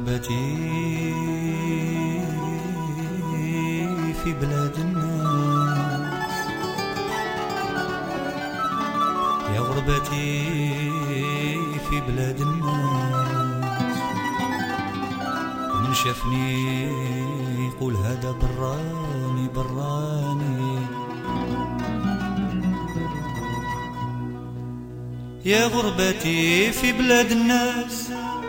غربتي في بلاد الناس، يا غربتي في بلاد الناس، ومن شافني يقول هذا براني براني. يا غربتي في بلاد الناس،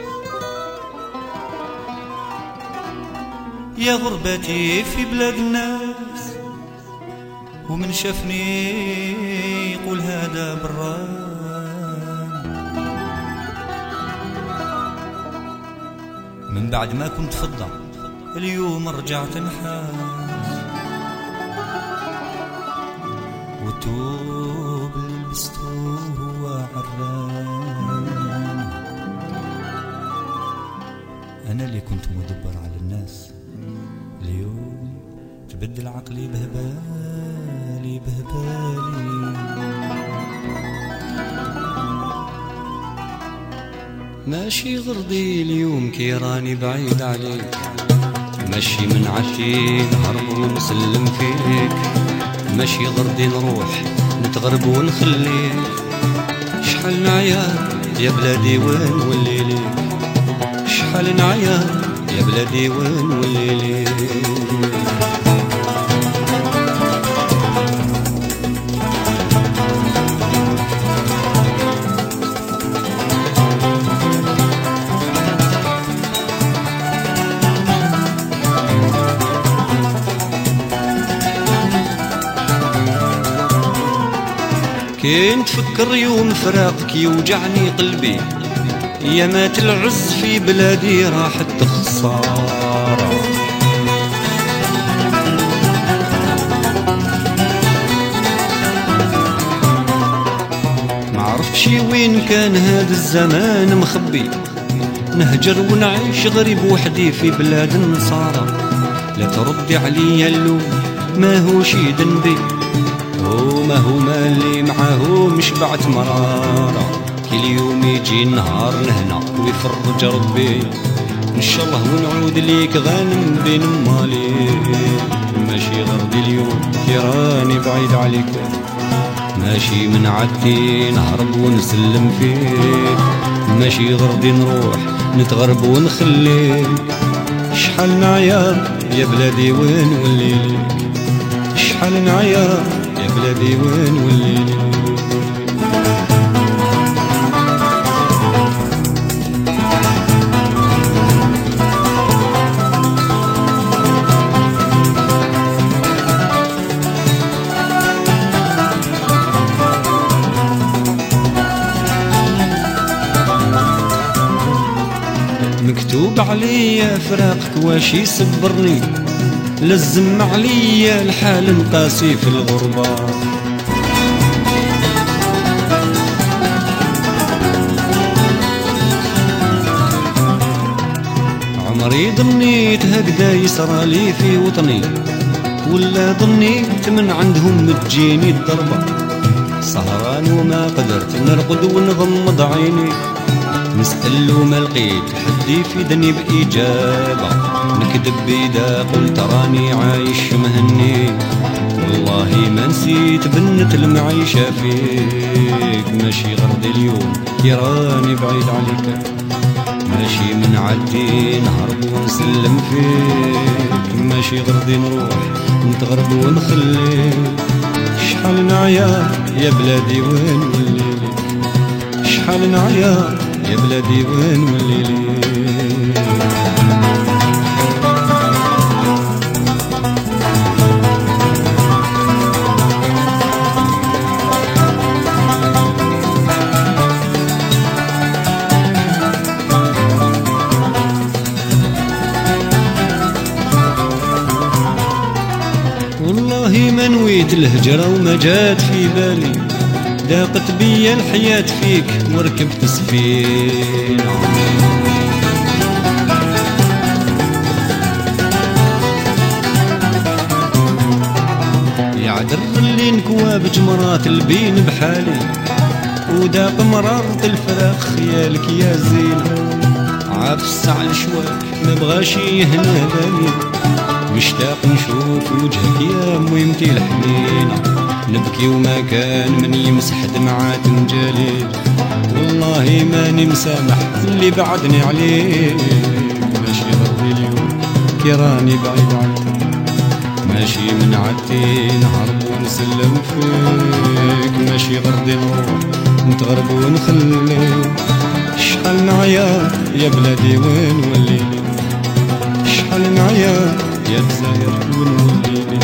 يا غربتي في بلاد الناس، ومن شافني يقول هذا براني. من بعد ما كنت فضة اليوم رجعت نحاس، والثوب اللي لبسته هو عراني. أنا اللي كنت مدبر على الناس، اليوم تبدل عقلي بهبالي بهبالي. ماشي غرضي اليوم كي راني بعيد عليك، ماشي من عدتي نهرب ونسلم فيك، ماشي غرضي نروح نتغرب ونخليك. شحال نعيا يا بلادي وين وليلي، شحال نعيا يا بلادي وين وليلي. كي نتفكر يوم فراقك يوجعني قلبي، يا مات العز في بلادي راحت خسارة. ما عرفتش وين كان هذا الزمان مخبي، نهجر ونعيش غريب وحدي في بلاد النصارى. لا تردي عليا اللوم ما هو شي ذنبي، ما هو مالي معاه مش بعت مرارة. كل يوم يجي النهار لهنا ويفرج ربي، ان شاء الله ونعود ليك غانم بين مالي. ماشي غرضي اليوم كي راني بعيد عليك، ماشي من عدتي نهرب ونسلم فيك، ماشي غرضي نروح نتغرب ونخليك. شحال نعيا يا بلادي وين وليلي، شحال نعيا يا بلادي وين وليلي. مكتوب عليا فراقك واش يصبرني، لزم عليا الحال نقاسي في الغربة. عمري ظنيت هكذا يسرالي في وطني، ولا ظنيت من عندهم تجيني الضربة. سهران وما قدرت نرقد ونغمض عيني، نسأل وما لقيت حد يفيدني بإجابة. نكذب إذا قلت راني عايش مهني، والله ما نسيت بنت المعيشة فيك. ماشي غرضي اليوم كي راني بعيد عليك، ماشي من عدي نهرب ونسلم فيك، ماشي غرضي نروح نتغرب ونخليك. شحال نعيا يا بلادي وين وليلي، شحال نعيا يا بلادي وين وليلي. والله ما نويت الهجرة وما جات في بالي، ضاقت بيا الحياة فيك وركبت سفينة. يعدر اللي نكوى بجمرات البين بحالي، وداق مرارة الفراق خيالك يا زين. عاف الساعة الشواك ما بغاش يهنا بالي، مشتاق نشوف وجهك يا ميمتي الحنينة، نبكي وما كان من يمسح دمعات نجالي، والله ماني مسامح اللي بعدني عليك، ماشي غردي اليوم كي راني بعيد عنك، ماشي من عدتي نهرب ونسلم فيك، ماشي غردي نروح نتغرب ونخليك، شحال نعيا يا بلادي وين وليلي، شحال نعيا يا الجزائر وين وليلي.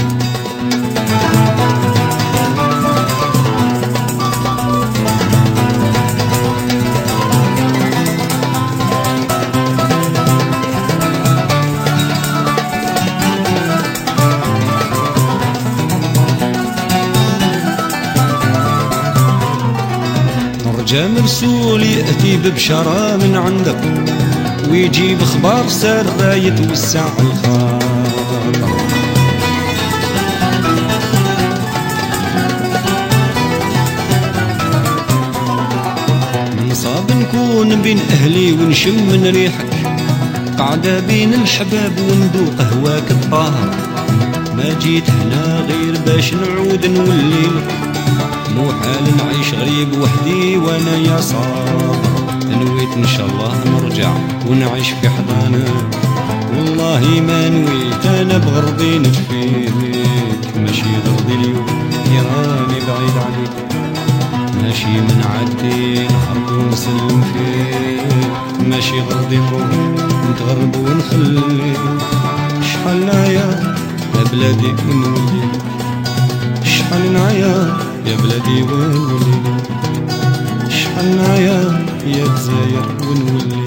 رجا مرسول يأتي ببشرة من عندك، ويجيب اخبار سارة يتوسع الخاطر، منصاب نكون بين اهلي ونشم من ريحك، قاعدة بين الحباب وندوق هواك الطاهر، ما جيت هنا غير باش نعود نوليلك، مو حال نعيش غريب وحدي وانا يا صابر، نويت ان شاء الله نرجع ونعيش في حضانك، والله ما نويت انا بغرضي نجفيك، ماشي غرضي اليوم راني بعيد عليك، ماشي من عدي نحرب ونسلم فيك، ماشي غرضي نروح نتغرب ونخليك، شحال نعيا يا بلادي وين وليت، شحال نعيا يا بلادي وين وليت، شحال نعيا يا الجزائر وين وليت.